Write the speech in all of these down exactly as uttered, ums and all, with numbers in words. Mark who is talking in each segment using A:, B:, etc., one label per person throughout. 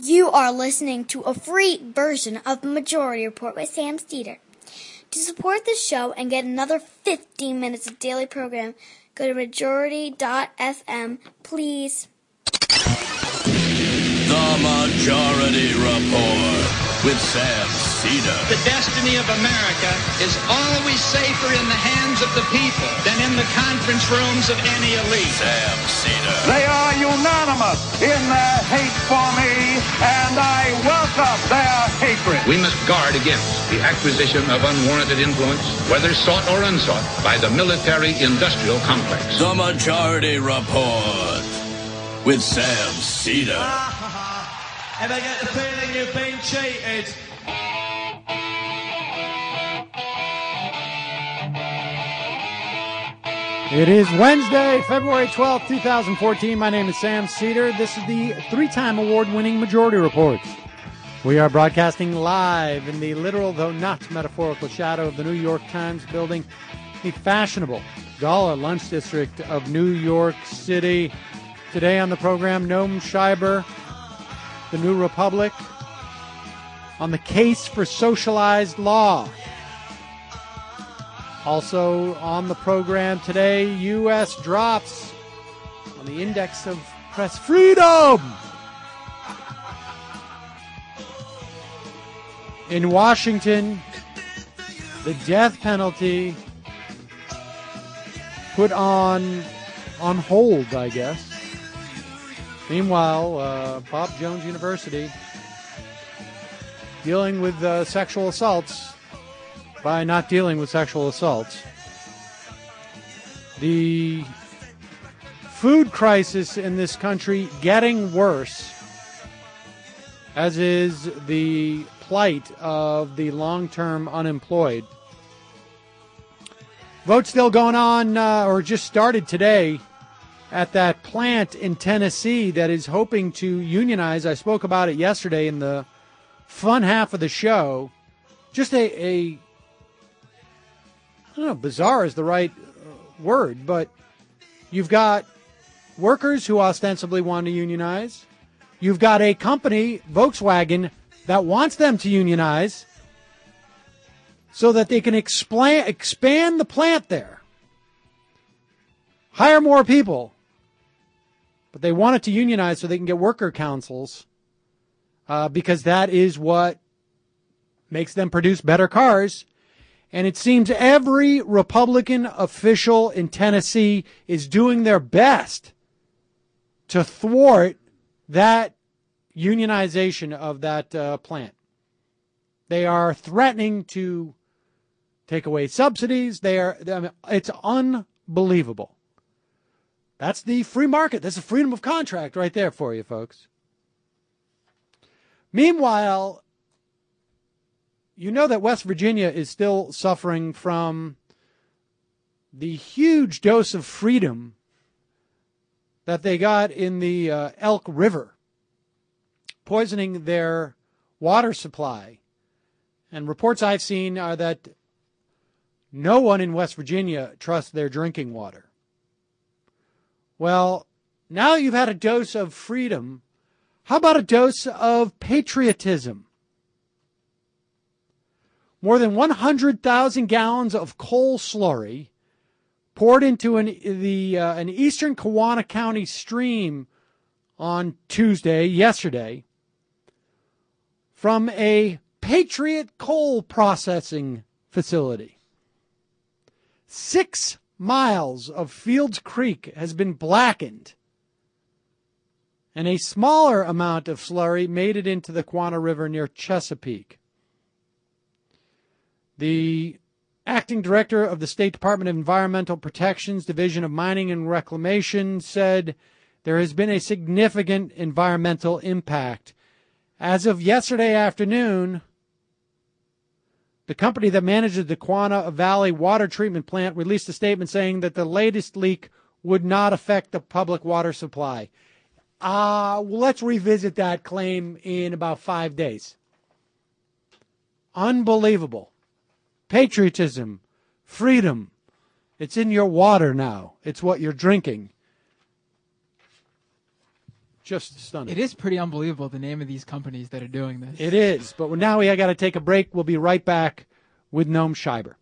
A: You are listening to a free version of Majority Report by Sam Seder. To support the show and get another fifteen minutes of daily program, go to majority dot f m, please.
B: The Majority Report with Sam Seder.
C: The destiny of America is always safer in the hands of the people than in the conference rooms of any elite.
B: Sam Seder.
D: They are unanimous in their hate for me, and I welcome their hatred.
C: We must guard against the acquisition of unwarranted influence, whether sought or unsought, by the military-industrial complex.
B: The Majority Report with Sam Seder.
E: And I get the feeling you've been cheated.
F: It is Wednesday, February twelfth, twenty fourteen. My name is Sam Seder. This is the three-time award-winning Majority Report. We are broadcasting live in the literal, though not metaphorical, shadow of the New York Times building, the fashionable Gala Lunch District of New York City. Today on the program, Noam Scheiber, The New Republic, on the case for socialized law. Also on the program today, U S drops on the index of press freedom. In Washington, the death penalty put on on hold, I guess. Meanwhile, uh, Bob Jones University dealing with uh, sexual assaults by not dealing with sexual assaults. The food crisis in this country getting worse, as is the plight of the long-term unemployed. Vote still going on, uh, or just started today, at that plant in Tennessee that is hoping to unionize. I spoke about it yesterday in the fun half of the show. Just a, a I don't know, bizarre is the right word, but you've got workers who ostensibly want to unionize. You've got a company, Volkswagen, that wants them to unionize so that they can expla- expand the plant there. Hire more people. But they want it to unionize so they can get worker councils uh, because that is what makes them produce better cars. And it seems every Republican official in Tennessee is doing their best to thwart that unionization of that uh, plant. They are threatening to take away subsidies. They are, I mean, it's unbelievable. That's the free market. That's the freedom of contract right there for you, folks. Meanwhile, you know that West Virginia is still suffering from the huge dose of freedom that they got in the uh, Elk River, poisoning their water supply. And reports I've seen are that no one in West Virginia trusts their drinking water. Well, now you've had a dose of freedom. How about a dose of patriotism? More than one hundred thousand gallons of coal slurry poured into an, the, uh, an eastern Kewanna County stream on Tuesday, yesterday, from a Patriot coal processing facility. Six miles of Fields Creek has been blackened, and a smaller amount of slurry made it into the Kewanna River near Chesapeake. The acting director of the State Department of Environmental Protection's Division of Mining and Reclamation said there has been a significant environmental impact. As of yesterday afternoon, the company that manages the Kewanna Valley Water Treatment Plant released a statement saying that the latest leak would not affect the public water supply. Uh, well, let's revisit that claim in about five days. Unbelievable. Patriotism, freedom. It's in your water now. It's what you're drinking. Just stunning.
G: It is pretty unbelievable, the name of these companies that are doing this.
F: It is. But now we got to take a break. We'll be right back with Noam Scheiber.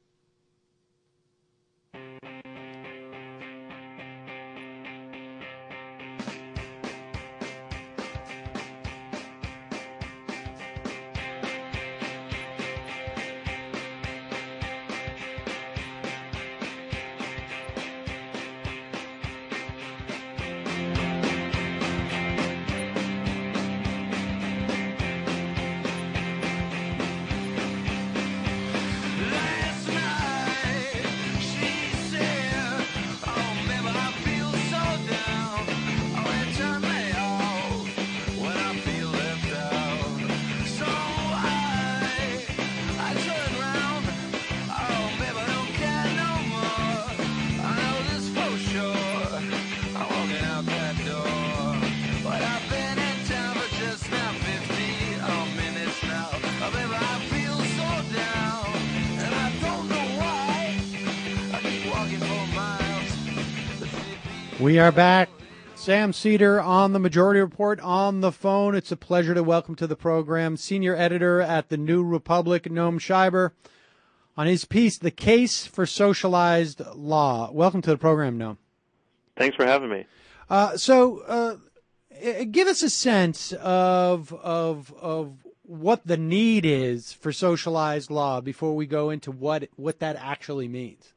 F: We are back. Sam Seder on the Majority Report on the phone. It's a pleasure to welcome to the program senior editor at the New Republic, Noam Scheiber, on his piece, The Case for Socialized Law. Welcome to the program, Noam.
H: Thanks for having me.
F: Uh, so uh, give us a sense of, of, of what the need is for socialized law before we go into what, what that actually means.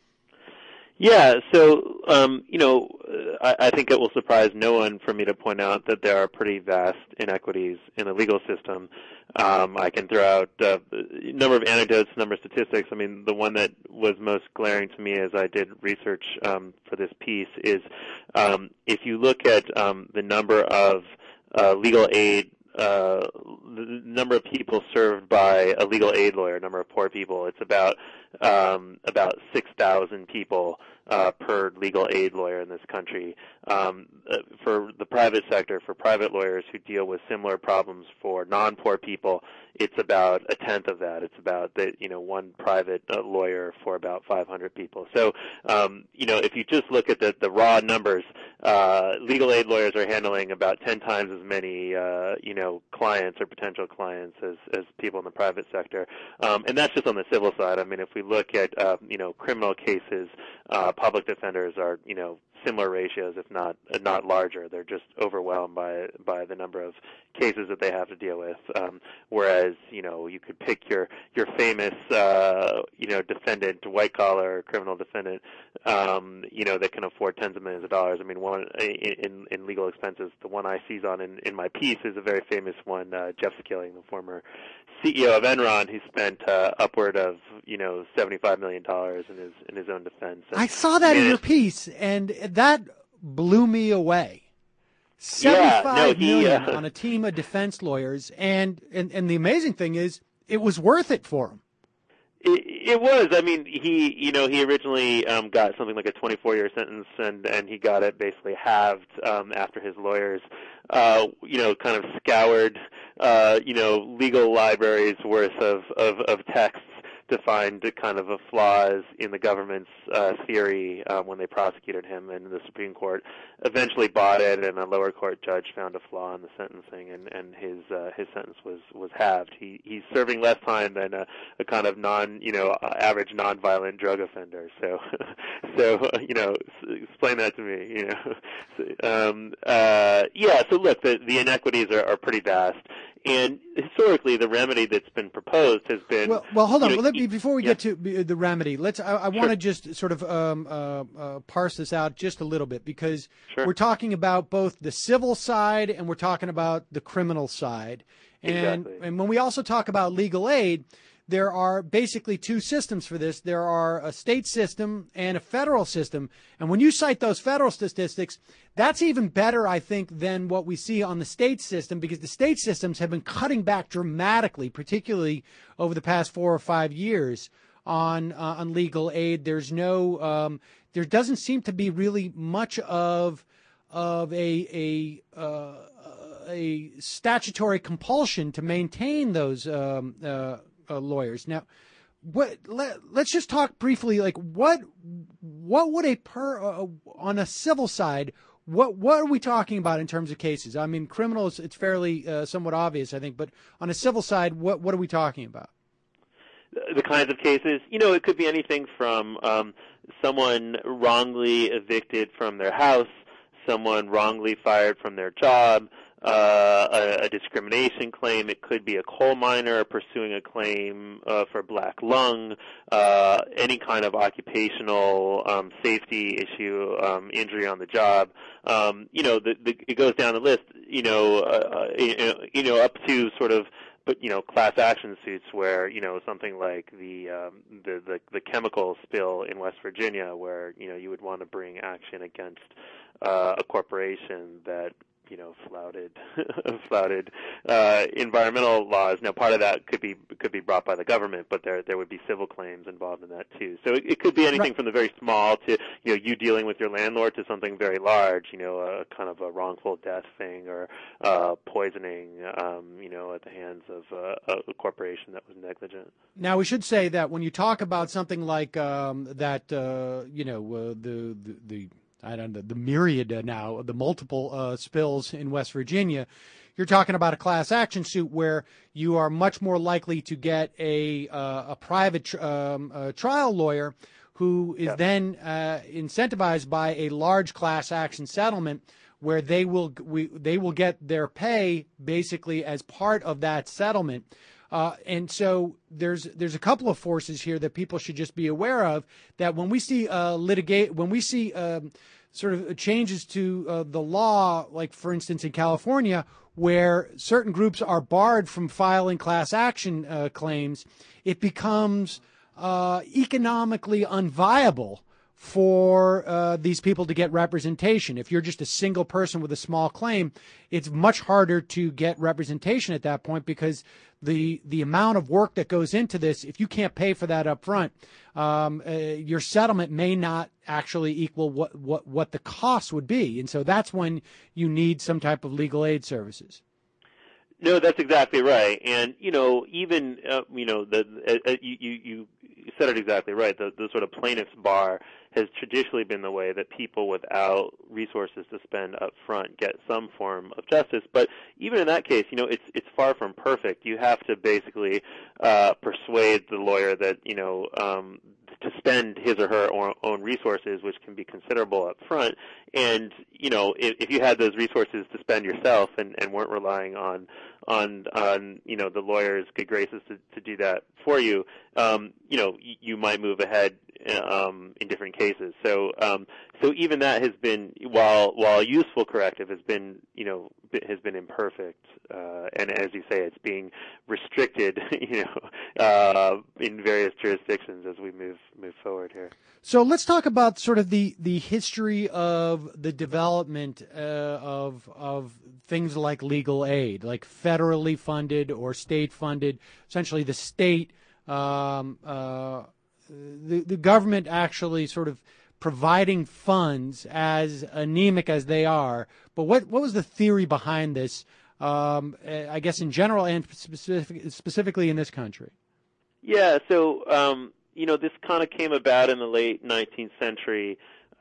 H: Yeah, so, um, you know, I, I think it will surprise no one for me to point out that there are pretty vast inequities in the legal system. Um, I can throw out uh, a number of anecdotes, a number of statistics. I mean, the one that was most glaring to me as I did research um, for this piece is um, if you look at um, the number of uh, legal aid Uh, the number of people served by a legal aid lawyer, number of poor people, it's about um, about six thousand people uh, per legal aid lawyer in this country. Um, uh, for the private sector, for private lawyers who deal with similar problems for non-poor people, it's about a tenth of that. It's about the, you know one private uh, lawyer for about five hundred people. So um, you know if you just look at the, the raw numbers, uh, legal aid lawyers are handling about ten times as many uh, you know clients or potential clients as, as people in the private sector, um, and that's just on the civil side. I mean, if we look at uh, you know criminal cases, uh, public defenders are you know similar ratios, if not not larger. They're just overwhelmed by by the number of cases that they have to deal with. Um, whereas, you know, you could pick your your famous, uh, you know, defendant, white collar criminal defendant, um, you know, that can afford tens of millions of dollars. I mean, one in in legal expenses, the one I seize on in, in my piece is a very famous one, uh, Jeff Skilling, the former C E O of Enron, who spent uh, upward of you know seventy-five million dollars in his in his own defense. And,
F: I saw that in your piece, and that blew me away. Seventy-five
H: yeah, no, he,
F: million
H: uh,
F: on a team of defense lawyers, and, and and the amazing thing is, it was worth it for him.
H: It, it was. I mean, he, you know, he originally um, got something like a twenty-four year sentence, and, and he got it basically halved um, after his lawyers, uh, you know, kind of scoured, uh, you know, legal libraries worth of, of, of texts to find kind of a flaws in the government's uh, theory uh, when they prosecuted him, and the Supreme Court eventually bought it, and a lower court judge found a flaw in the sentencing, and, and his uh, his sentence was, was halved. He he's serving less time than a, a kind of non you know average nonviolent drug offender. So so you know explain that to me. You know um, uh, yeah. So look, the the inequities are, are pretty vast. And historically, the remedy that's been proposed has been.
F: Well, well hold on.
H: You know,
F: Let me, before we
H: yeah.
F: get to the remedy, let's. I, I want
H: Sure.
F: to just sort of um, uh, uh, parse this out just a little bit, because
H: Sure.
F: we're talking about both the civil side and we're talking about the criminal side. And
H: Exactly.
F: and when we also talk about legal aid, there are basically two systems for this. There are a state system and a federal system. And when you cite those federal statistics, that's even better, I think, than what we see on the state system, because the state systems have been cutting back dramatically, particularly over the past four or five years on uh, on legal aid. There's no, um, there doesn't seem to be really much of of a a uh, a statutory compulsion to maintain those um, uh, uh, lawyers. Now, what? Let, let's just talk briefly. Like, what what would a per uh, on a civil side? What what are we talking about in terms of cases? I mean, criminals, it's fairly uh, somewhat obvious, I think, but on a civil side, what what are we talking about?
H: The kinds of cases, you know, it could be anything from um, someone wrongly evicted from their house, someone wrongly fired from their job, uh, a, a discrimination claim. It could be a coal miner pursuing a claim uh, for black lung, uh, any kind of occupational um, safety issue, um, injury on the job. Um, you know, the, the, it goes down the list. You know, uh, you know, you know, up to sort of. But you know, class action suits where you know something like the um, the, the the chemical spill in West Virginia, where you know you would want to bring action against uh, a corporation that you know flouted flouted uh, environmental laws. Now, part of that could be could be brought by the government, but there there would be civil claims involved in that too. So it, it could be anything right. from the very small to you know you dealing with your landlord to something very large. You know, a kind of a wrongful death thing or uh, poisoning. Um, you know, at the hands of uh, a corporation that was negligent.
F: Now, we should say that when you talk about something like um, that, uh, you know, uh, the the, the I don't know, the myriad uh, now, the multiple uh, spills in West Virginia, you're talking about a class action suit where you are much more likely to get a uh, a private tr- um, a trial lawyer who is yeah. then uh, incentivized by a large class action settlement where they will we, they will get their pay basically as part of that settlement. Uh, and so there's there's a couple of forces here that people should just be aware of, that when we see uh, litigate when we see um, sort of changes to uh, the law, like for instance in California, where certain groups are barred from filing class action uh, claims, it becomes uh, economically unviable for uh, these people to get representation. If you're just a single person with a small claim, it's much harder to get representation at that point because the the amount of work that goes into this, if you can't pay for that up front, um, uh, your settlement may not actually equal what, what, what the cost would be. And so that's when you need some type of legal aid services.
H: No, that's exactly right. And, you know, even, uh, you know, the uh, you, you you said it exactly right. The, the sort of plaintiff's bar has traditionally been the way that people without resources to spend up front get some form of justice. But even in that case, you know, it's it's far from perfect. You have to basically uh, persuade the lawyer that, you know, um, to spend his or her own resources, which can be considerable up front. And, you know, if, if you had those resources to spend yourself and, and weren't relying on, on, on, you know, the lawyer's good graces to, to do that for you, um, you know, you, you might move ahead um, in different cases. So, um, so even that has been, while, while a useful corrective has been, you know, has been imperfect. Uh, and as you say, it's being restricted, you know, uh, in various jurisdictions as we move move forward here.
F: So let's talk about sort of the, the history of the development uh, of of things like legal aid, like federally funded or state funded. Essentially, the state, um, uh, the the government actually sort of providing funds, as anemic as they are. But what what was the theory behind this? Um, I guess in general and specific, specifically in this country.
H: Yeah, so um, you know, this kind of came about in the late nineteenth century,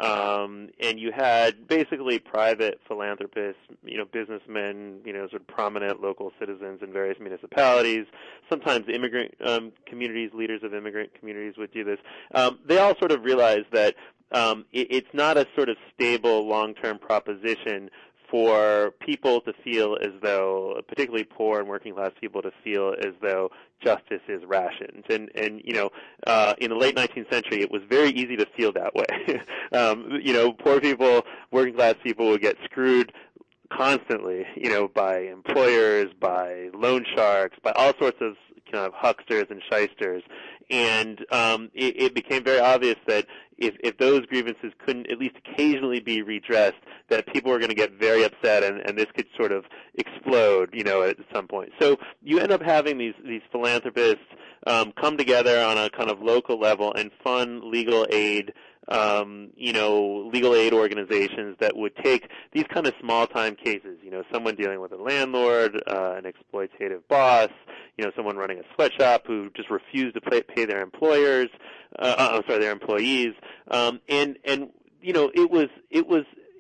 H: um, and you had basically private philanthropists, you know, businessmen, you know, sort of prominent local citizens in various municipalities. Sometimes immigrant um, communities, leaders of immigrant communities would do this. Um, they all sort of realized that um, it, it's not a sort of stable, long-term proposition for people to feel as though, particularly poor and working class people, to feel as though justice is rationed. And, and you know, uh, in the late nineteenth century, it was very easy to feel that way. um, you know, poor people, working class people would get screwed constantly, you know, by employers, by loan sharks, by all sorts of kind of hucksters and shysters. And um, it, it became very obvious that if, if those grievances couldn't at least occasionally be redressed, that people were going to get very upset, and, and this could sort of explode, you know, at some point. So you end up having these these philanthropists um, come together on a kind of local level and fund legal aid. Um, you know, legal aid organizations that would take these kind of small-time cases, you know, someone dealing with a landlord, uh, an exploitative boss, you know, someone running a sweatshop who just refused to pay, pay their employers, uh, I'm sorry, their employees, um, and, and, you know, it was, it was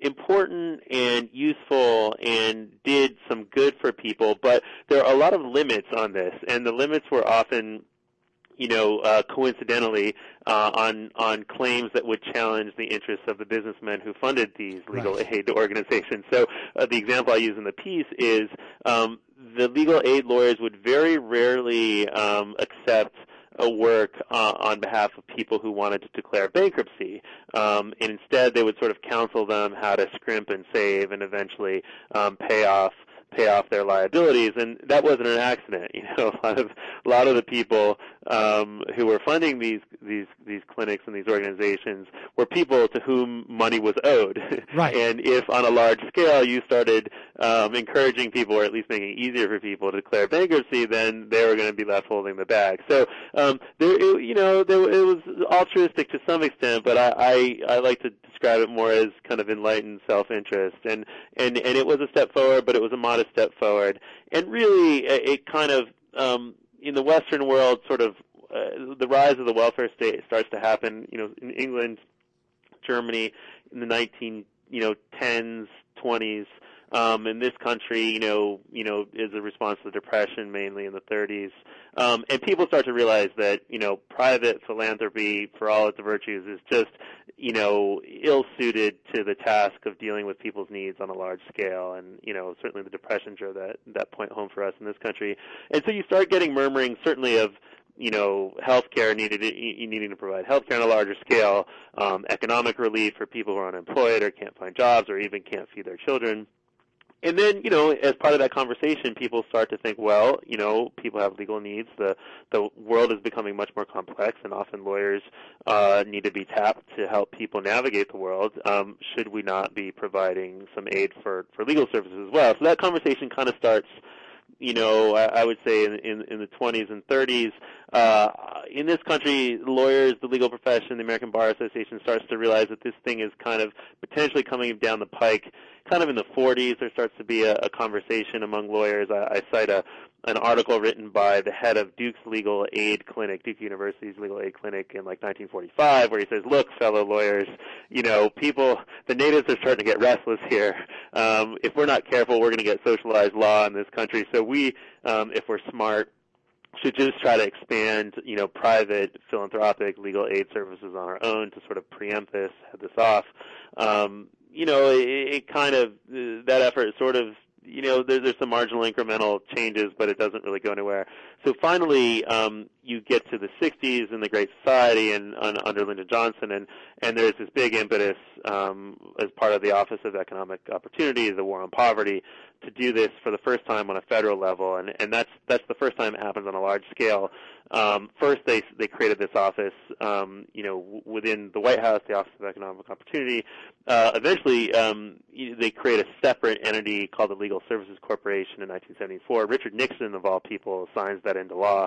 H: important and useful and did some good for people, but there are a lot of limits on this, and the limits were often, you know, uh, coincidentally, uh, on on claims that would challenge the interests of the businessmen who funded these legal
F: Right.
H: aid organizations. So uh, the example I use in the piece is um, the legal aid lawyers would very rarely um, accept a work uh, on behalf of people who wanted to declare bankruptcy. Um, and instead, they would sort of counsel them how to scrimp and save and eventually um, pay off pay off their liabilities, and that wasn't an accident. You know, a lot of a lot of the people um, who were funding these these these clinics and these organizations were people to whom money was owed.
F: Right.
H: And if on a large scale you started um, encouraging people, or at least making it easier for people to declare bankruptcy, then they were going to be left holding the bag. So um, there, it, you know, there, it was altruistic to some extent, but I, I I like to describe it more as kind of enlightened self-interest, and and and it was a step forward, but it was a modest step forward, and really it, it kind of um, in the Western world, sort of uh, the rise of the welfare state starts to happen. You know, in England, Germany, in the nineteen you know tens, twenties. Um, in this country, you know, you know, is a response to the Depression, mainly in the thirties, um, and people start to realize that, you know, private philanthropy, for all its virtues, is just, you know, ill-suited to the task of dealing with people's needs on a large scale, and, you know, certainly the Depression drove that that point home for us in this country, and so you start getting murmuring, certainly of, you know, healthcare needed, you needing to provide healthcare on a larger scale, um, economic relief for people who are unemployed or can't find jobs or even can't feed their children. And then, you know, as part of that conversation, people start to think, well, you know, people have legal needs. The the world is becoming much more complex, and often lawyers uh, need to be tapped to help people navigate the world. Um, should we not be providing some aid for, for legal services as well? So that conversation kind of starts, you know, I, I would say in, in, in the twenties and thirties. Uh, in this country, lawyers, the legal profession, the American Bar Association starts to realize that this thing is kind of potentially coming down the pike. Kind of in the forties, there starts to be a, a conversation among lawyers. I, I cite a an article written by the head of Duke's Legal Aid Clinic, Duke University's Legal Aid Clinic, in like nineteen forty-five, where he says, look, fellow lawyers, you know, people, the natives are starting to get restless here. Um, if we're not careful, we're going to get socialized law in this country. So we, um, if we're smart, should just try to expand, you know, private philanthropic legal aid services on our own to sort of preempt this, head this off. Um, you know, it, it kind of, that effort is sort of, you know, there, there's some marginal incremental changes, but it doesn't really go anywhere. So finally, um, you get to the sixties and the Great Society and uh, under Lyndon Johnson, and, and there's this big impetus um, as part of the Office of Economic Opportunity, the War on Poverty, to do this for the first time on a federal level, and, and that's that's the first time it happens on a large scale. Um, first, they they created this office, um, you know, w- within the White House, the Office of Economic Opportunity. Uh, eventually, um, they create a separate entity called the Legal Services Corporation in nineteen seventy-four. Richard Nixon, of all people, signs that into law,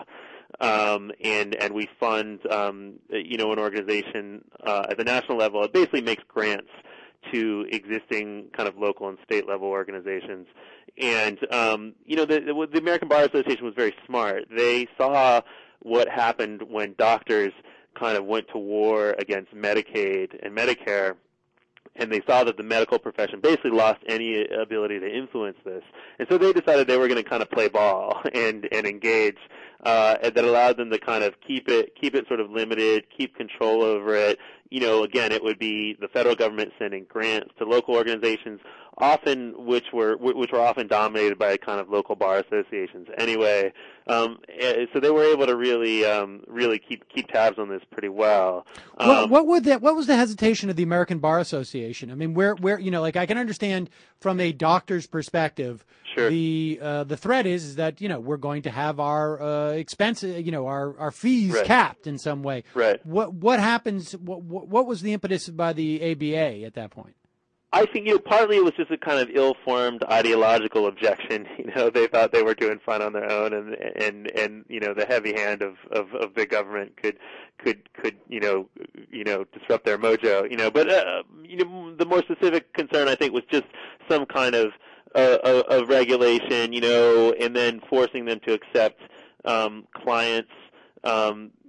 H: um, and and we fund, um, you know, an organization uh, at the national level. It basically makes grants to existing kind of local and state level organizations. And, um, you know, the, the, the American Bar Association was very smart. They saw what happened when doctors kind of went to war against Medicaid and Medicare, and they saw that the medical profession basically lost any ability to influence this. And so they decided they were going to kind of play ball and, and engage, uh, and that allowed them to kind of keep it, keep it sort of limited, keep control over it. You know, again, it would be the federal government sending grants to local organizations, often which were which were often dominated by kind of local bar associations. Anyway, um, so they were able to really um, really keep keep tabs on this pretty well. Um,
F: what, what would that? What was the hesitation of the American Bar Association? I mean, where where you know, like I can understand from a doctor's perspective.
H: Sure.
F: The uh, the threat is, is that, you know, we're going to have our uh, expenses, you know, our, our fees
H: right.
F: capped in some way.
H: Right.
F: What what happens? What what was the impetus by the A B A at that point?
H: I think, you know, partly it was just a kind of ill-formed ideological objection. You know, they thought they were doing fine on their own, and and and you know, the heavy hand of of, of big government could could could you know you know disrupt their mojo. You know, but uh, you know, the more specific concern, I think, was just some kind of uh, of, of regulation. You know, and then forcing them to accept um, clients. Um,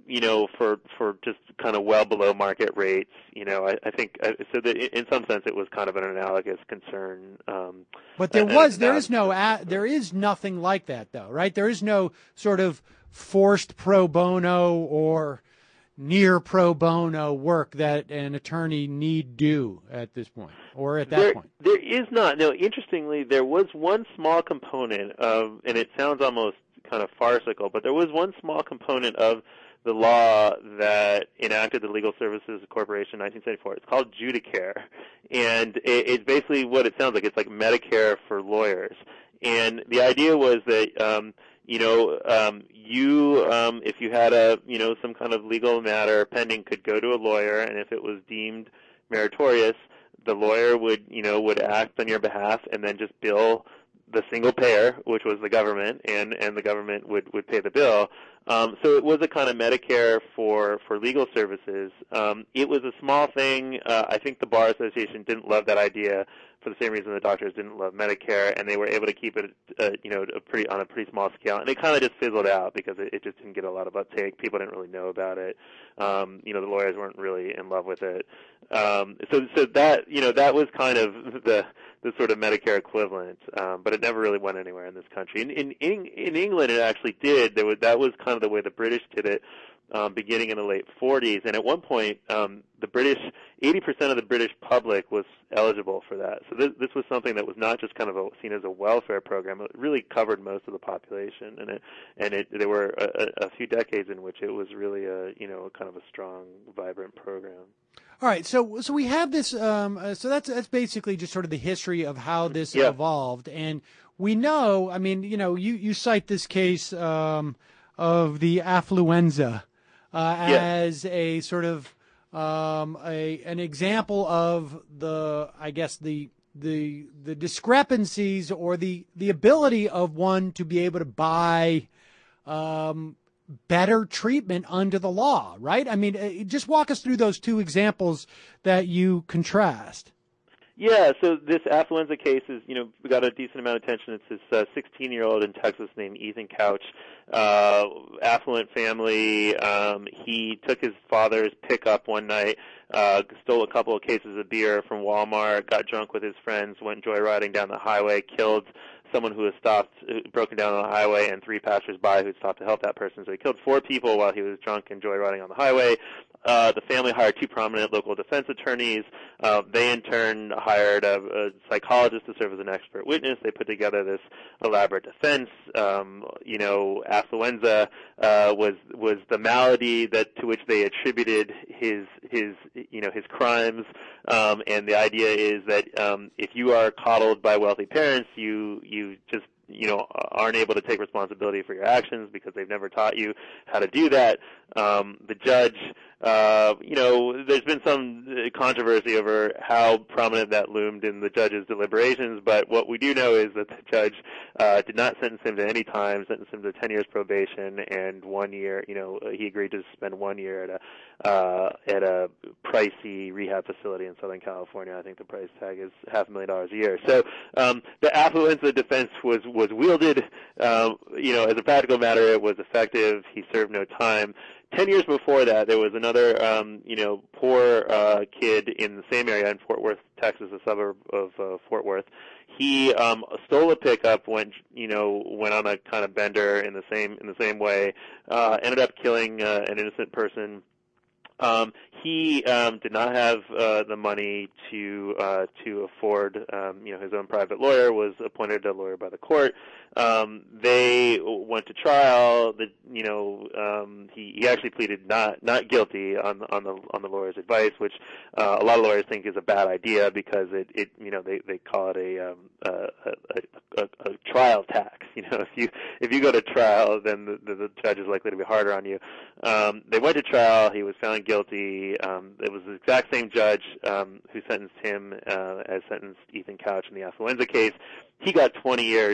H: you know, for for just kind of well below market rates. You know, I, I think uh, so that in some sense it was kind of an analogous concern. Um,
F: but there
H: and,
F: was
H: and
F: there is no a, there is nothing like that though, right? There is no sort of forced pro bono or near pro bono work that an attorney need do at this point or at that
H: there,
F: point.
H: There is not. No, interestingly, there was one small component of, and it sounds almost kind of farcical, but there was one small component of the law that enacted the Legal Services Corporation in nineteen seventy-four. It's called Judicare, and it, it's basically what it sounds like. It's like Medicare for lawyers, and the idea was that um, you know, um, you, um, if you had a, you know, some kind of legal matter pending, could go to a lawyer, and if it was deemed meritorious, the lawyer would, you know, would act on your behalf and then just bill the single payer, which was the government, and, and the government would, would pay the bill. Um, so it was a kind of Medicare for, for legal services. Um, it was a small thing. Uh, I think the Bar Association didn't love that idea for the same reason the doctors didn't love Medicare, and they were able to keep it, uh, you know, a pretty, on a pretty small scale. And it kind of just fizzled out because it, it just didn't get a lot of uptake. People didn't really know about it. Um, you know, the lawyers weren't really in love with it. Um, so, so that, you know, that was kind of the, the sort of Medicare equivalent, um, but it never really went anywhere in this country. In, in, in, in England, it actually did. There was, that was kind of the way the British did it. Um, beginning in the late forties, and at one point, um, the British, eighty percent of the British public was eligible for that. So this, this was something that was not just kind of a, seen as a welfare program. It really covered most of the population, and it, and it, there were a, a few decades in which it was really a, you know, kind of a strong, vibrant program.
F: All right, so so we have this. Um, uh, so that's that's basically just sort of the history of how this
H: yeah.
F: evolved, and we know. I mean, you know, you you cite this case um, of the affluenza. Uh,
H: yeah.
F: as a sort of um, a an example of the, I guess the the the discrepancies or the the ability of one to be able to buy um, better treatment under the law, right? I mean, just walk us through those two examples that you contrast.
H: Yeah, so this affluenza case is, you know, we got a decent amount of attention. It's this uh, sixteen-year-old in Texas named Ethan Couch, uh, affluent family. Um, he took his father's pickup one night, uh, stole a couple of cases of beer from Walmart, got drunk with his friends, went joyriding down the highway, killed someone who had stopped, broken down on the highway, and three passersby who stopped to help that person. So he killed four people while he was drunk and joyriding on the highway. Uh, the family hired two prominent local defense attorneys. Uh, they, in turn, hired a, a psychologist to serve as an expert witness. They put together this elaborate defense. Um, you know, affluenza uh, was was the malady that to which they attributed his his you know his crimes. Um, and the idea is that um, if you are coddled by wealthy parents, you you just you know, aren't able to take responsibility for your actions because they've never taught you how to do that. Um, the judge, uh, you know, there's been some controversy over how prominent that loomed in the judge's deliberations, but what we do know is that the judge uh, did not sentence him to any time, sentenced him to ten years probation and one year, you know, he agreed to spend one year at a, uh, at a pricey rehab facility in Southern California. I think the price tag is half a million dollars a year. So um, the affluenza defense was was wielded, uh, you know, as a practical matter, it was effective. He served no time. Ten years before that, there was another, um, you know, poor uh, kid in the same area in Fort Worth, Texas, a suburb of uh, Fort Worth. He um, stole a pickup, went, you know, went on a kind of bender in the same in the same way, uh, ended up killing uh, an innocent person. Um, he um, did not have uh, the money to uh, to afford, um, you know, his own private lawyer. Was appointed a lawyer by the court. Um, they went to trial. The, you know, um, he, he actually pleaded not not guilty on on the on the lawyer's advice, which uh, a lot of lawyers think is a bad idea because it, it you know they, they call it a, um, a, a, a, a trial tax. You know, if you if you go to trial, then the, the, the judge is likely to be harder on you. Um, they went to trial. He was found guilty. Um, it was the exact same judge um, who sentenced him uh, as sentenced Ethan Couch in the affluenza case. He got twenty years.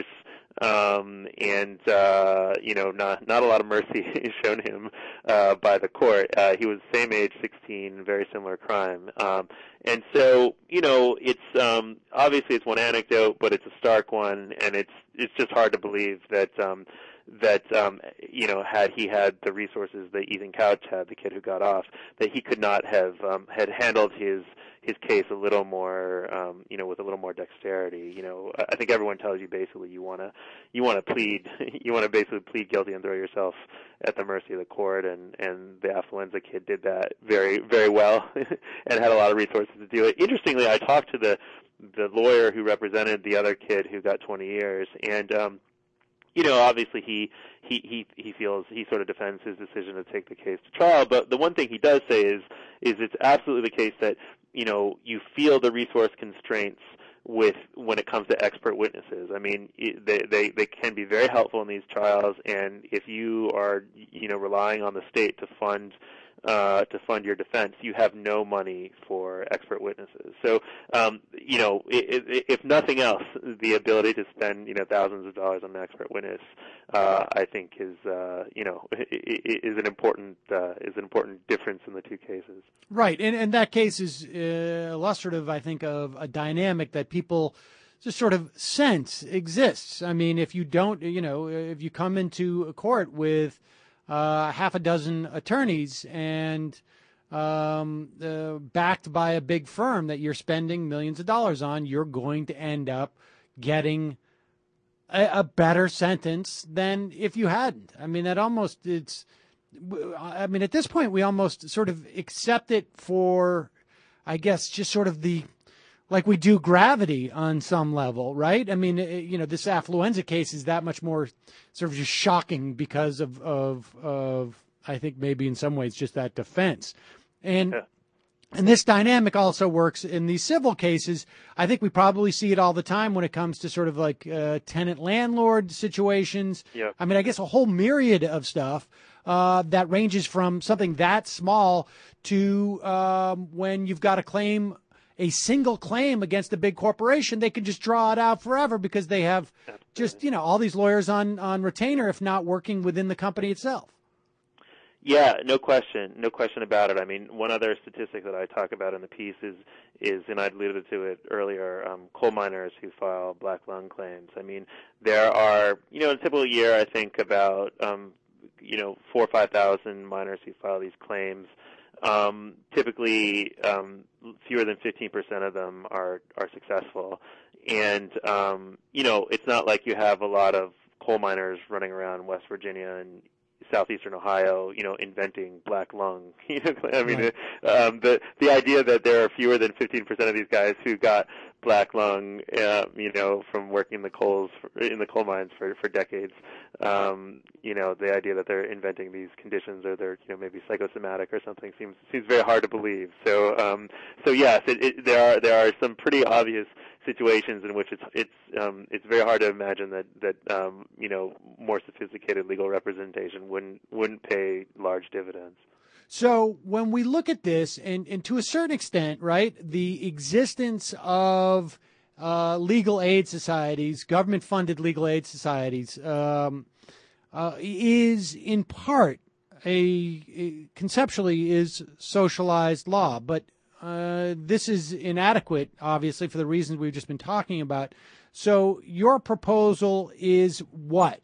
H: Um, and, uh, you know, not, not a lot of mercy shown him, uh, by the court. Uh, he was same age, sixteen, very similar crime. Um, and so, you know, it's, um, obviously it's one anecdote, but it's a stark one, and it's, it's just hard to believe that, um, that um, you know, had he had the resources that Ethan Couch had, the kid who got off, that he could not have um, had handled his his case a little more, um, you know, with a little more dexterity. You know, I think everyone tells you basically you want to you want to plead you want to basically plead guilty and throw yourself at the mercy of the court, and and the Affluenza kid did that very very well and had a lot of resources to do it. Interestingly, I talked to the the lawyer who represented the other kid who got twenty years, and um, you know, obviously he, he, he, he feels, he sort of defends his decision to take the case to trial, but the one thing he does say is, is it's absolutely the case that, you know, you feel the resource constraints with, when it comes to expert witnesses. I mean, they, they, they can be very helpful in these trials, and if you are, you know, relying on the state to fund Uh, to fund your defense, you have no money for expert witnesses. So, um, you know, if, if nothing else, the ability to spend, you know, thousands of dollars on an expert witness, uh, I think is, uh, you know, is an important uh, is an important difference in the two cases.
F: Right, and and that case is uh, illustrative, I think, of a dynamic that people just sort of sense exists. I mean, if you don't, you know, if you come into a court with Uh, half a dozen attorneys and um, uh, backed by a big firm that you're spending millions of dollars on, you're going to end up getting a, a better sentence than if you hadn't. I mean, that almost, it's, I mean, at this point, we almost sort of accept it for, I guess, just sort of the, like we do gravity on some level, right? I mean, you know, this Affluenza case is that much more sort of just shocking because of, of, of I think maybe in some ways just that defense. And, yeah. and this dynamic also works in these civil cases. I think we probably see it all the time when it comes to sort of like uh, tenant-landlord situations.
H: Yeah.
F: I mean, I guess a whole myriad of stuff uh, that ranges from something that small to um, when you've got a claim a single claim against a big corporation, they can just draw it out forever because they have just, you know, all these lawyers on, on retainer, if not working within the company itself.
H: Yeah, no question. No question about it. I mean, one other statistic that I talk about in the piece is, is and I alluded to it earlier, um, coal miners who file black lung claims. I mean, there are, you know, in a typical year, I think about, um, you know, four or five thousand miners who file these claims. Um, typically, um, fewer than fifteen percent of them are, are successful. And, um, you know, it's not like you have a lot of coal miners running around West Virginia and southeastern Ohio, you know, inventing black lung. I mean, right. um, the the idea that there are fewer than fifteen percent of these guys who got black lung, uh, you know, from working in the coals in the coal mines for for decades. Um, you know, the idea that they're inventing these conditions or they're, you know, maybe psychosomatic or something seems seems very hard to believe. So, um, so yes, it, it, there are there are some pretty obvious situations in which it's it's um, it's very hard to imagine that that um, you know, more sophisticated legal representation wouldn't wouldn't pay large dividends.
F: So when we look at this, and, and to a certain extent, right, the existence of uh, legal aid societies, government-funded legal aid societies, um, uh, is in part a, a conceptually is socialized law, but uh, this is inadequate, obviously, for the reasons we've just been talking about. So your proposal is what?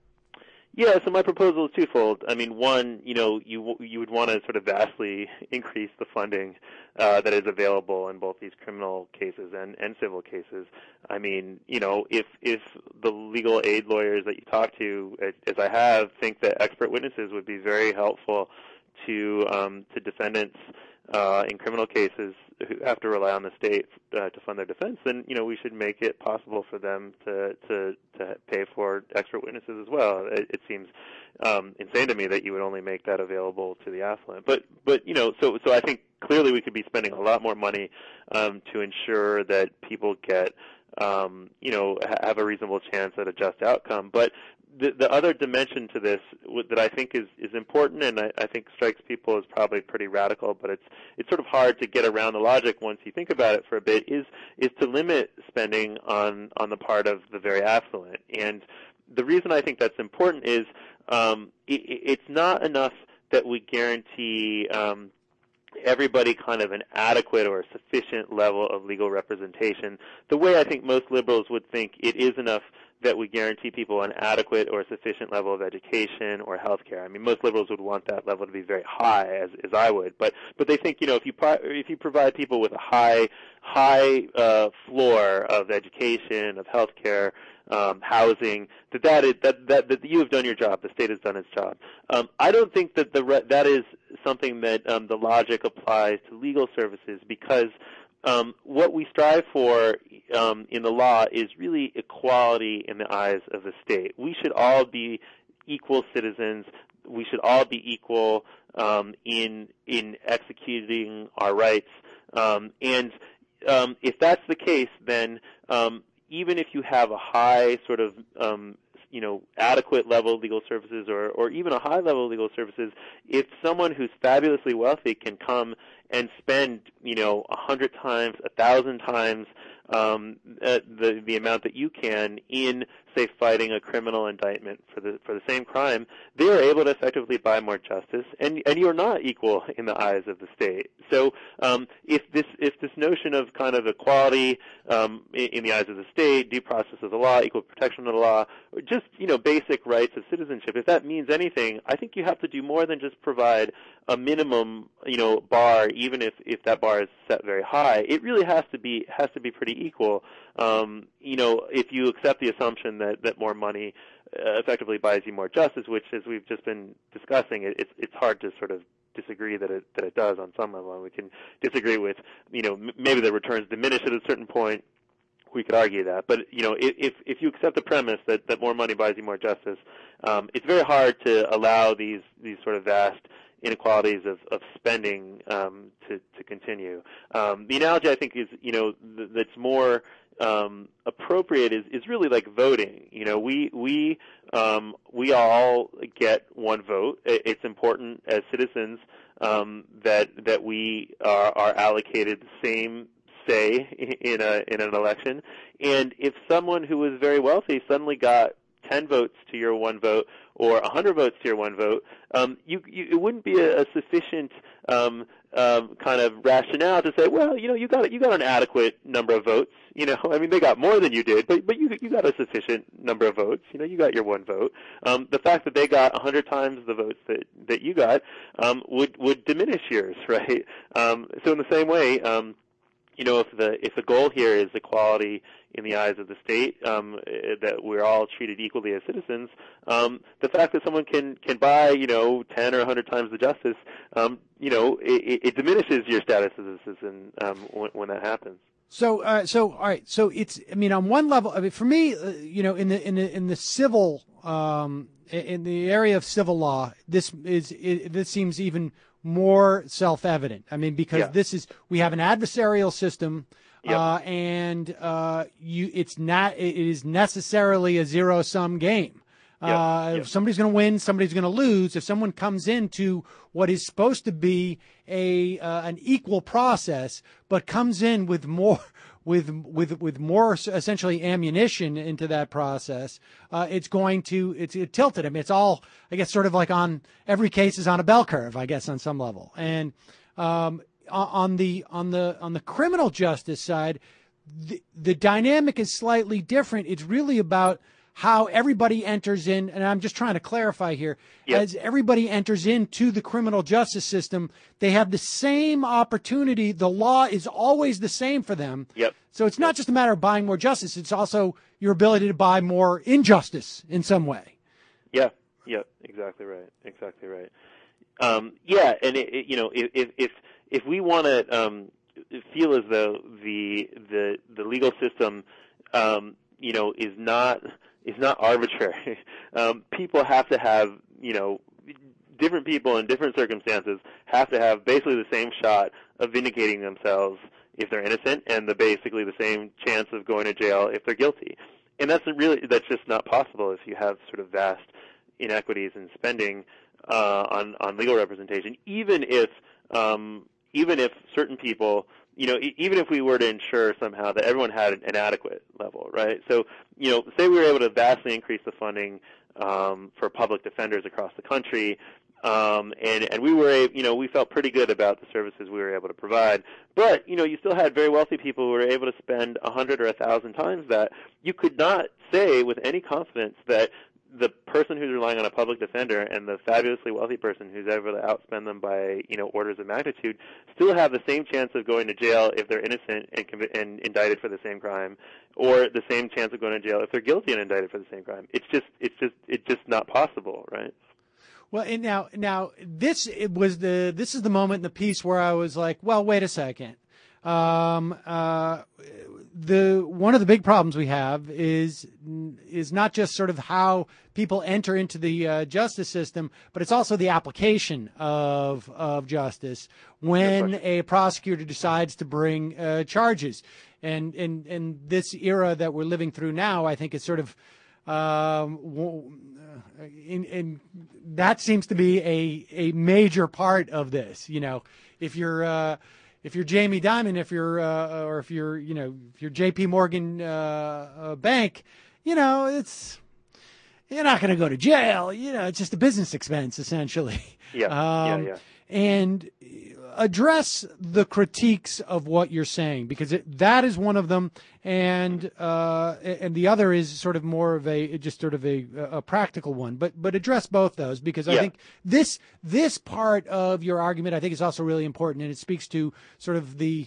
H: Yeah, so my proposal is twofold. I mean, one, you know, you you would want to sort of vastly increase the funding uh, that is available in both these criminal cases and, and civil cases. I mean, you know, if if the legal aid lawyers that you talk to, as, as I have, think that expert witnesses would be very helpful to um, to defendants uh, in criminal cases who have to rely on the state uh, to fund their defense, then, you know, we should make it possible for them to to, to pay for expert witnesses as well. It, it seems um, insane to me that you would only make that available to the affluent. But but you know, so so I think clearly we could be spending a lot more money um, to ensure that people get um, you know, have a reasonable chance at a just outcome. But The, the other dimension to this that I think is, is important and I, I think strikes people as probably pretty radical, but it's it's sort of hard to get around the logic once you think about it for a bit, is is to limit spending on, on the part of the very affluent. And the reason I think that's important is um, it, it's not enough that we guarantee um, everybody kind of an adequate or sufficient level of legal representation. The way I think most liberals would think it is enough that we guarantee people an adequate or sufficient level of education or health care. I mean, most liberals would want that level to be very high, as, as I would, but but they think, you know, if you pro- if you provide people with a high high uh, floor of education, of health care, um, housing, that that, is, that that that you have done your job. The state has done its job. Um, I don't think that the re- that is something that um, the logic applies to legal services, because Um, what we strive for um, in the law is really equality in the eyes of the state. We should all be equal citizens. We should all be equal um, in in executing our rights. Um, and um, if that's the case, then um, even if you have a high sort of um, you know, adequate level of legal services, or, or even a high level of legal services, if someone who's fabulously wealthy can come and spend, you know, a hundred times, a thousand times um, uh, the the amount that you can in, say, fighting a criminal indictment for the for the same crime, they are able to effectively buy more justice, and and you are not equal in the eyes of the state. So um, if this if this notion of kind of equality um, in, in the eyes of the state, due process of the law, equal protection of the law, or just, you know, basic rights of citizenship, if that means anything, I think you have to do more than just provide a minimum, you know, bar, even if, if that bar is set very high. It really has to be has to be pretty equal. Um, you know, if you accept the assumption that, that more money uh, effectively buys you more justice, which, as we've just been discussing, it, it's it's hard to sort of disagree that it that it does on some level. And we can disagree with, you know, m- maybe the returns diminish at a certain point. We could argue that, but you know, if if you accept the premise that, that more money buys you more justice, um, it's very hard to allow these these sort of vast inequalities of, of spending um, to to continue. Um, the analogy, I think, is, you know, th- that's more um, appropriate is, is really like voting. You know, we we um, we all get one vote. It's important as citizens um, that that we are, are allocated the same say in a in an election. And if someone who was very wealthy suddenly got ten votes to your one vote, or one hundred votes to your one vote, um, you, you, it wouldn't be a, a sufficient um, um, kind of rationale to say, well, you know, you got you got an adequate number of votes. You know, I mean, they got more than you did, but but you you got a sufficient number of votes. You know, you got your one vote. Um, the fact that they got one hundred times the votes that that you got um, would would diminish yours, right? Um, so in the same way. Um, You know, if the if the goal here is equality in the eyes of the state, um, that we're all treated equally as citizens, um, the fact that someone can can buy, you know, ten or a hundred times the justice, um, you know, it, it diminishes your status as a citizen um, when, when that happens.
F: So, uh, so all right. So it's, I mean, on one level, I mean, for me, uh, you know, in the in the in the civil, um, in the area of civil law, this is it, this seems even more self-evident. I mean, because yeah. this is, we have an adversarial system, yep. uh, and, uh, you, it's not, it is necessarily a zero-sum game. Yep. Uh, yep. If somebody's going to win, somebody's going to lose. If someone comes into what is supposed to be a, uh, an equal process, but comes in with more, with, with, with more essentially ammunition into that process, uh, it's going to, it's it tilted. I mean, it's all, I guess, sort of like on every case is on a bell curve, I guess, on some level. And, um, on the, on the, on the criminal justice side, the, the dynamic is slightly different. It's really about how everybody enters in, and I'm just trying to clarify here, yep. as everybody enters into the criminal justice system, they have the same opportunity. The law is always the same for them.
H: Yep.
F: So it's not
H: yep.
F: just a matter of buying more justice. It's also your ability to buy more injustice in some way.
H: Yeah, yeah, exactly right, exactly right. Um, yeah, and it, it, you know, if if if we want to um, feel as though the the the legal system, um, you know, is not is not arbitrary. Um, people have to have, you know, different people in different circumstances have to have basically the same shot of vindicating themselves if they're innocent, and the basically the same chance of going to jail if they're guilty. And that's really that's just not possible if you have sort of vast inequities in spending uh, on on legal representation. Even if um, even if certain people, you know, even if we were to ensure somehow that everyone had an adequate level, right? So, you know, say we were able to vastly increase the funding um, for public defenders across the country, Um, and, and we were, you know, we felt pretty good about the services we were able to provide. But, you know, you still had very wealthy people who were able to spend a hundred or a thousand times that. You could not say with any confidence that the person who's relying on a public defender and the fabulously wealthy person who's able to outspend them by, you know, orders of magnitude still have the same chance of going to jail if they're innocent and, conv- and indicted for the same crime, or the same chance of going to jail if they're guilty and indicted for the same crime. It's just, it's just, it's just not possible, right?
F: Well, and now, now this it was the this is the moment in the piece where I was like, well, wait a second. Um, uh, the one of the big problems we have is is not just sort of how people enter into the uh, justice system, but it's also the application of of justice when a prosecutor decides to bring uh, charges. And and and this era that we're living through now, I think, is sort of um, in, in that seems to be a a major part of this. You know, if you're uh, if you're Jamie Dimon, if you're uh, or if you're you know if you're J P Morgan uh, uh, Bank, you know it's you're not going to go to jail. You know, it's just a business expense essentially.
H: Yeah,
F: um,
H: yeah, yeah.
F: And address the critiques of what you're saying, because it, that is one of them, and uh, and the other is sort of more of a just sort of a, a practical one. But but address both those, because I
H: yeah.
F: think this this part of your argument I think is also really important, and it speaks to sort of the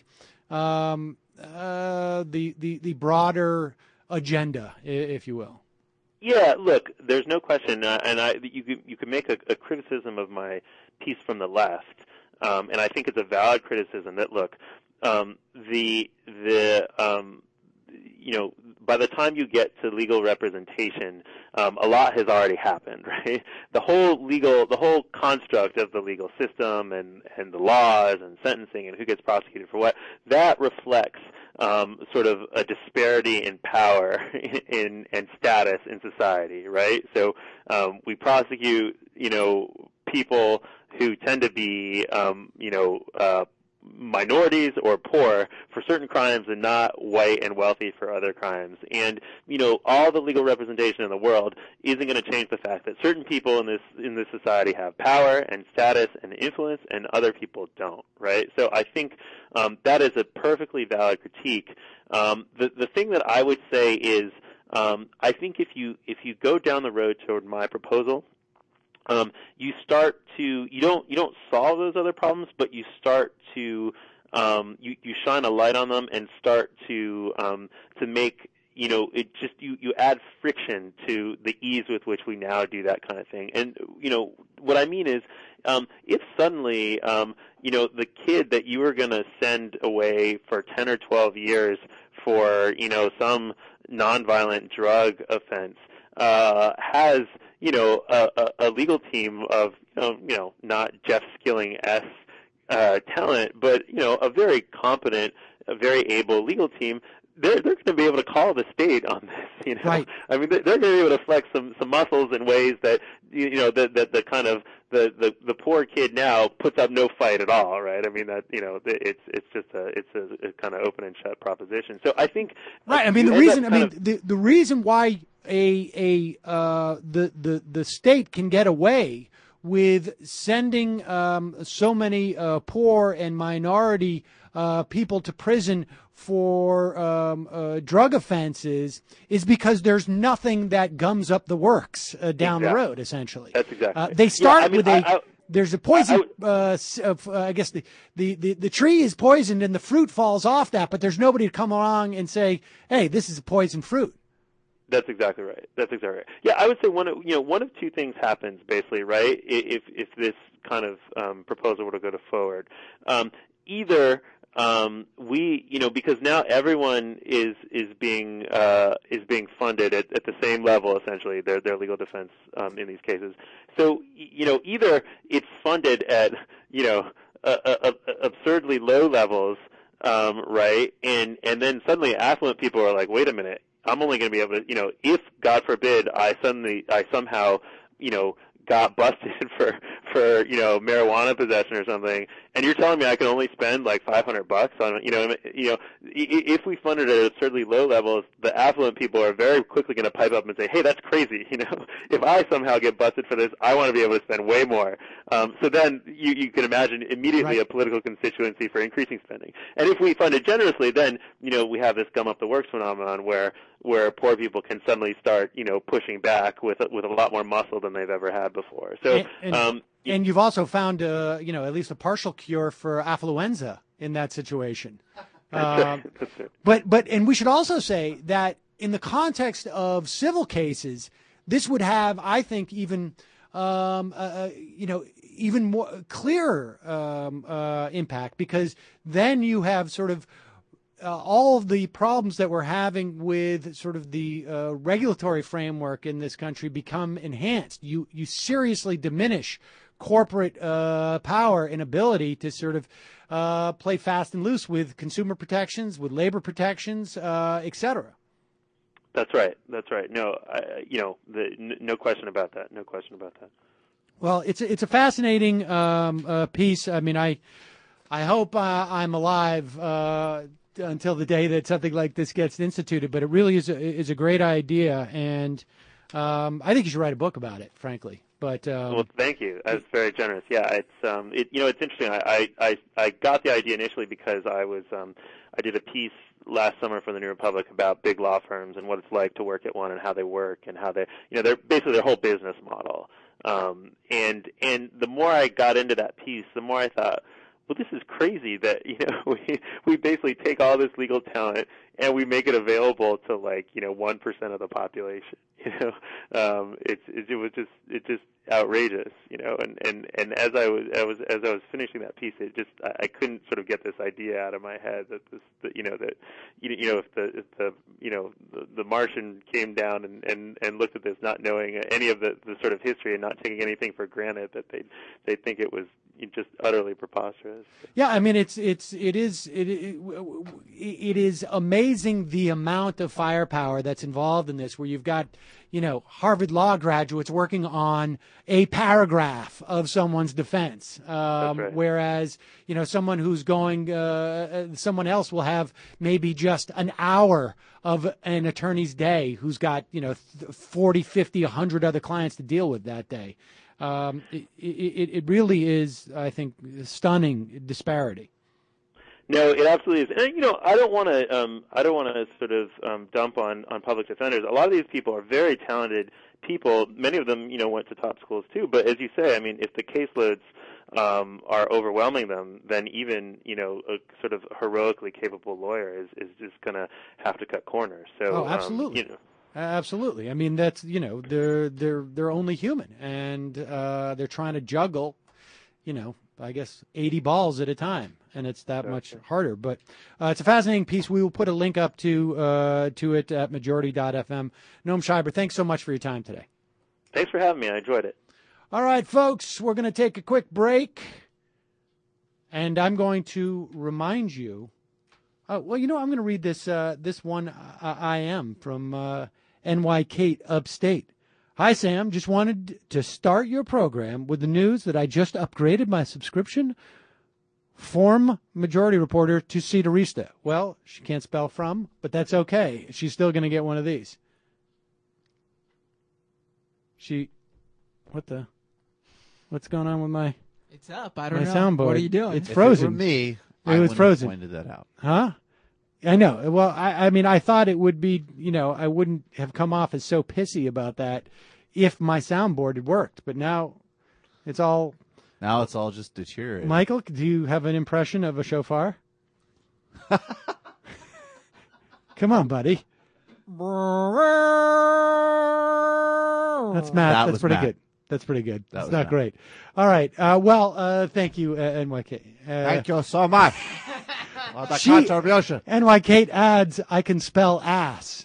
F: um, uh, the, the the broader agenda, if you will.
H: Yeah, look, there's no question, uh, and I you could, you could make a, a criticism of my piece from the left. Um, and I think it's a valid criticism that, look, um, the the um, you know, by the time you get to legal representation, um, a lot has already happened, right? The whole legal, the whole construct of the legal system and and the laws and sentencing and who gets prosecuted for what, that reflects um, sort of a disparity in power in, in and status in society, right? So um, we prosecute, you know, people who tend to be, um, you know, uh, minorities or poor for certain crimes and not white and wealthy for other crimes. And, you know, all the legal representation in the world isn't going to change the fact that certain people in this in this society have power and status and influence and other people don't, right? So I think um, that is a perfectly valid critique. Um, the, the thing that I would say is um, I think if you if you go down the road toward my proposal, Um, you start to you don't you don't solve those other problems, but you start to um, you you shine a light on them and start to um, to make you know it just you you add friction to the ease with which we now do that kind of thing. And you know what I mean is um, if suddenly um, you know the kid that you were going to send away for ten or twelve years for you know some nonviolent drug offense uh, has you know, a, a, a legal team of, you know, you know not Jeff Skilling-esque uh, talent, but, you know, a very competent, a very able legal team, they're, they're going to be able to call the state on this, you know.
F: Right.
H: I mean, they're going to be able to flex some, some muscles in ways that, you know, that the, the kind of, the, the, the poor kid now puts up no fight at all, right? I mean, that, you know, it's, it's just a, it's a, a kind of open and shut proposition. So I think.
F: Right. I mean, the reason, I mean, of, the, the reason why a, a, uh, the, the, the state can get away with sending, um, so many, uh, poor and minority, uh, people to prison for um, uh, drug offenses is because there's nothing that gums up the works uh, down
H: exactly.
F: the road, essentially.
H: That's exactly
F: uh, They start
H: yeah, I mean,
F: with
H: I,
F: a,
H: I,
F: there's a poison,
H: I,
F: uh, uh, I guess the, the, the, the tree is poisoned and the fruit falls off that, but there's nobody to come along and say, hey, this is a poison fruit.
H: That's exactly right. That's exactly right. Yeah, I would say one of you know one of two things happens basically, right? If if this kind of um, proposal were to go to forward, um, either um, we you know because now everyone is is being uh, is being funded at, at the same level essentially their their legal defense um, in these cases. So you know either it's funded at you know uh, uh, absurdly low levels, um, right? And and then suddenly affluent people are like, wait a minute. I'm only going to be able to, you know, if God forbid I suddenly, I somehow, you know, got busted for for, you know, marijuana possession or something, and you're telling me I can only spend like five hundred bucks on, you know, you know, if we fund it at absurdly low levels, the affluent people are very quickly going to pipe up and say, hey, that's crazy. You know, if I somehow get busted for this, I want to be able to spend way more. Um, so then you, you can imagine immediately
F: Right.
H: a political constituency for increasing spending. And if we fund it generously, then, you know, we have this gum up the works phenomenon where where poor people can suddenly start, you know, pushing back with with a lot more muscle than they've ever had before. So,
F: And, and,
H: um,
F: and you've also found, uh, you know, at least a partial cure for affluenza in that situation. Um,
H: that's it.
F: But but and we should also say that in the context of civil cases, this would have, I think, even um, uh, you know, even more clearer um, uh, impact, because then you have sort of uh, all of the problems that we're having with sort of the uh, regulatory framework in this country become enhanced. You you seriously diminish corporate uh, power and ability to sort of uh, play fast and loose with consumer protections, with labor protections, uh, et cetera.
H: That's right. That's right. No, I, you know, the, n- no question about that. No question about that.
F: Well, it's a, it's a fascinating um, uh, piece. I mean, I I hope uh, I'm alive uh, until the day that something like this gets instituted. But it really is a, is a great idea, and um, I think you should write a book about it, frankly. But um,
H: well, thank you. That's very generous. Yeah, it's um, it you know, it's interesting. I I I got the idea initially because I was um, I did a piece last summer for the New Republic about big law firms and what it's like to work at one and how they work and how they, you know, they're basically their whole business model. Um, and and the more I got into that piece, the more I thought, well, this is crazy that, you know, we we basically take all this legal talent and we make it available to, like, you know, one percent of the population. You know, um, it's it, it was just it just outrageous. You know, and, and, and as I was I was as I was finishing that piece, it just I, I couldn't sort of get this idea out of my head that this that, you know that you know if the if the you know the, the Martian came down and, and, and looked at this, not knowing any of the, the sort of history and not taking anything for granted, that they they think it was just utterly preposterous.
F: yeah, I mean, it's it's it is it, it it is amazing the amount of firepower that's involved in this, where you've got, you know, Harvard Law graduates working on a paragraph of someone's defense, um,
H: right.
F: whereas, you know, someone who's going, uh, someone else will have maybe just an hour of an attorney's day who's got, you know, forty, fifty, one hundred other clients to deal with that day. Um, it, it, it really is, I think, stunning disparity.
H: No, it absolutely is. And, you know, I don't want to um, I don't want to sort of um, dump on, on public defenders. A lot of these people are very talented people. Many of them, you know, went to top schools too. But as you say, I mean, if the caseloads um, are overwhelming them, then even, you know, a sort of heroically capable lawyer is, is just going to have to cut corners. So,
F: oh, absolutely.
H: Um, you know.
F: Absolutely. I mean, that's, you know, they're they're they're only human, and uh, they're trying to juggle, you know, I guess eighty balls at a time, and it's that much harder. But uh, it's a fascinating piece. We will put a link up to uh, to it at majority dot f m. Noam Scheiber, thanks so much for your time today.
H: Thanks for having me. I enjoyed it.
F: All right, folks, we're going to take a quick break, and I'm going to remind you. Uh, well, you know, I'm going to read this uh, this one I, I am from uh, N Y Kate Upstate. Hi, Sam. Just wanted to start your program with the news that I just upgraded my subscription from Majority Reporter to Cedarista. Well, she can't spell from, but that's okay. She's still going to get one of these. She, what the, what's going on with my?
G: It's up. I don't
F: my
G: know.
F: soundboard?
G: What are you doing?
F: It's
I: If
F: frozen.
I: it were me,
F: It
I: I
F: was
I: wouldn't
F: frozen.
I: have pointed that out.
F: Huh? I know. Well, I, I mean, I thought it would be, you know, I wouldn't have come off as so pissy about that if my soundboard had worked. But now it's all.
I: Now it's all just deteriorating.
F: Michael, do you have an impression of a shofar? Come on, buddy. That's Matt.
I: That
F: That's
I: was
F: pretty
I: Matt.
F: good. That's pretty good.
I: That
F: That's
I: was
F: not
I: Matt.
F: great. All right. Uh, well, uh, thank you, uh, N Y K. Uh,
I: Thank you so much. What a
F: She-
I: contribution.
F: N Y Kate adds, I can spell ass.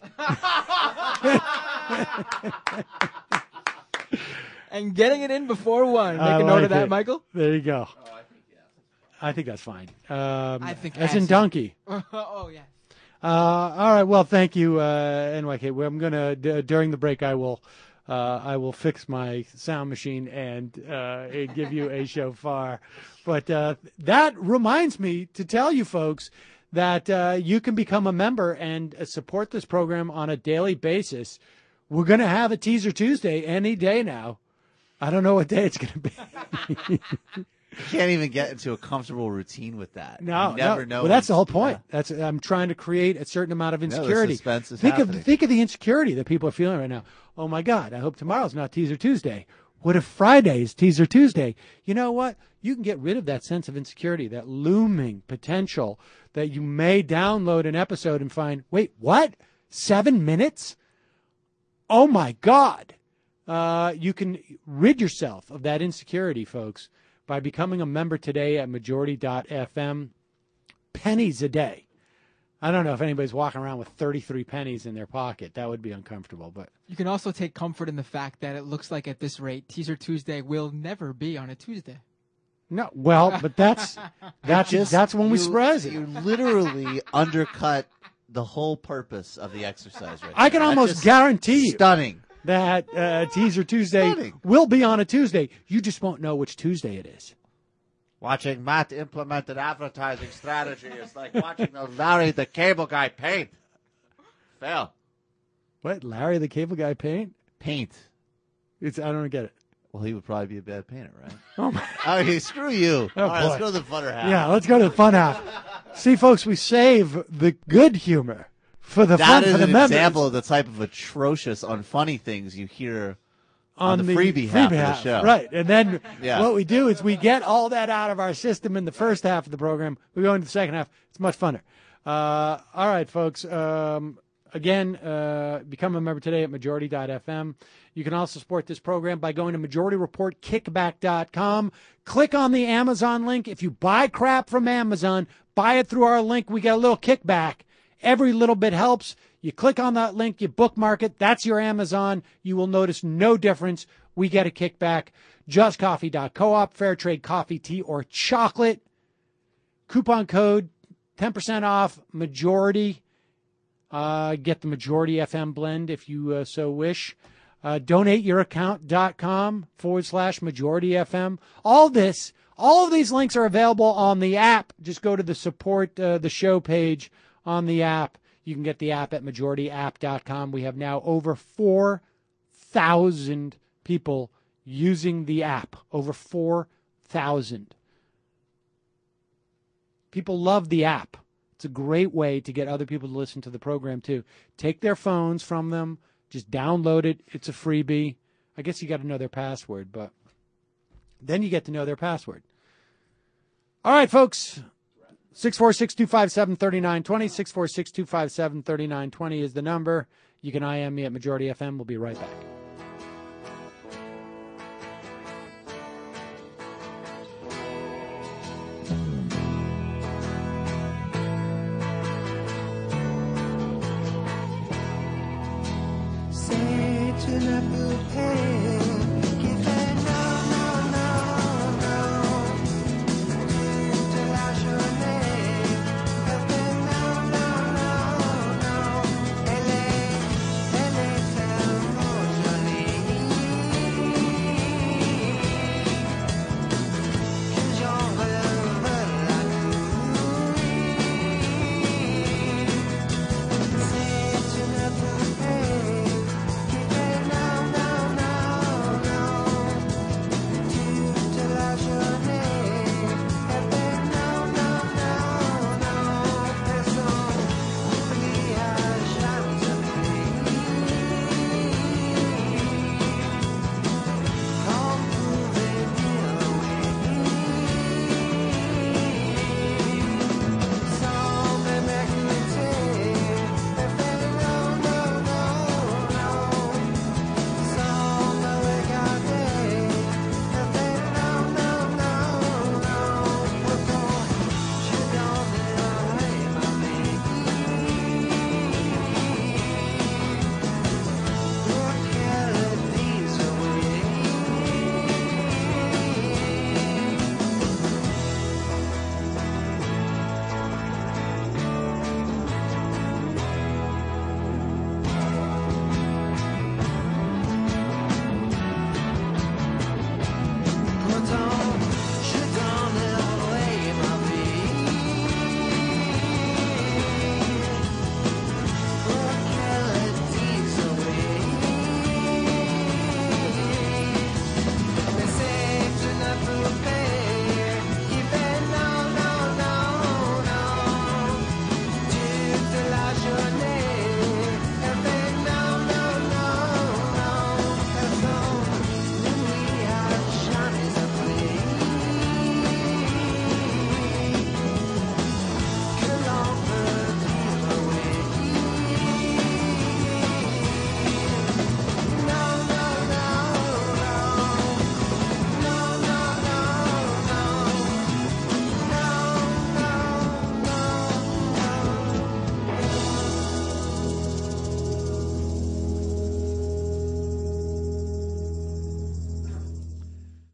G: And getting it in before one. Make
F: I
G: a note
F: like
G: of that,
F: it.
G: Michael.
F: There you go. I think that's fine. Um,
G: I think
F: as
G: ass
F: in
G: is-
F: donkey.
G: oh, yeah.
F: Uh, all right. Well, thank you, uh, N Y K. Well, I'm gonna d- during the break. I will uh, I will fix my sound machine and uh, give you a shofar. But uh, that reminds me to tell you folks that uh, you can become a member and uh, support this program on a daily basis. We're going to have a Teaser Tuesday any day now. I don't know what day it's going to be.
I: You can't even get into a comfortable routine with that.
F: No,
I: you never
F: no.
I: know.
F: Well, that's the whole
I: yeah.
F: point. That's I'm trying to create a certain amount of
I: No, the
F: insecurity.
I: suspense is
F: think
I: happening.
F: of think of the insecurity that people are feeling right now. Oh my God! I hope tomorrow's not Teaser Tuesday. What if Friday is Teaser Tuesday? You know what? You can get rid of that sense of insecurity, that looming potential that you may download an episode and find, wait, what? Seven minutes? Oh my God! Uh, you can rid yourself of that insecurity, folks, by becoming a member today at majority dot f m. Pennies a day. I don't know if anybody's walking around with thirty-three pennies in their pocket. That would be uncomfortable. But
G: You can also take comfort in the fact that it looks like at this rate, Teaser Tuesday will never be on a Tuesday.
F: no, well, but that's that's
I: Just-
F: that's when we
I: you-
F: surprise it.
I: You literally undercut the whole purpose of the exercise right
F: I can
I: there. That's
F: almost
I: just
F: guarantee you
I: Stunning.
F: that uh, Teaser Tuesday
I: Stunning.
F: will be on a Tuesday. You just won't know which Tuesday it is.
I: Watching Matt implement an advertising strategy is like watching the Larry the Cable Guy paint. Fail.
F: What? Larry the Cable Guy paint?
I: Paint.
F: It's I don't get it.
I: Well, he would probably be a bad painter, right?
F: Oh my.
I: Okay, screw you.
F: Oh,
I: All right,
F: boy.
I: let's go to the funner half.
F: Yeah, let's go to the fun half. See, folks, we save the good humor for the
I: That
F: fun
I: is
F: for the
I: an
F: members.
I: example of the type of atrocious, unfunny things you hear on,
F: on
I: the, freebie half of the show.
F: Right. And then
I: Yeah.
F: what we do is we get all that out of our system in the first half of the program. We go into the second half. It's much funner. Uh, all right, folks. Um, again, uh, become a member today at majority dot f m. You can also support this program by going to majority report kickback dot com. Click on the Amazon link. If you buy crap from Amazon, buy it through our link. We get a little kickback. Every little bit helps. You click on that link, you bookmark it. That's your Amazon. You will notice no difference. We get a kickback. just coffee dot coop, fair trade coffee, tea, or chocolate. Coupon code, ten percent off, majority. Uh, get the Majority F M blend if you uh, so wish. Uh, donateyouraccount.com forward slash Majority F M. All this, all of these links are available on the app. Just go to the support uh, the show page on the app. You can get the app at majority app dot com. We have now over four thousand people using the app. Over four thousand. People love the app. It's a great way to get other people to listen to the program, too. Take their phones from them. Just download it. It's a freebie. I guess you got to know their password, but then you get to know their password. All right, folks. six four six, two five seven, three nine two zero. six four six, two five seven, three nine two zero is the number. You can I M me at Majority F M. We'll be right back.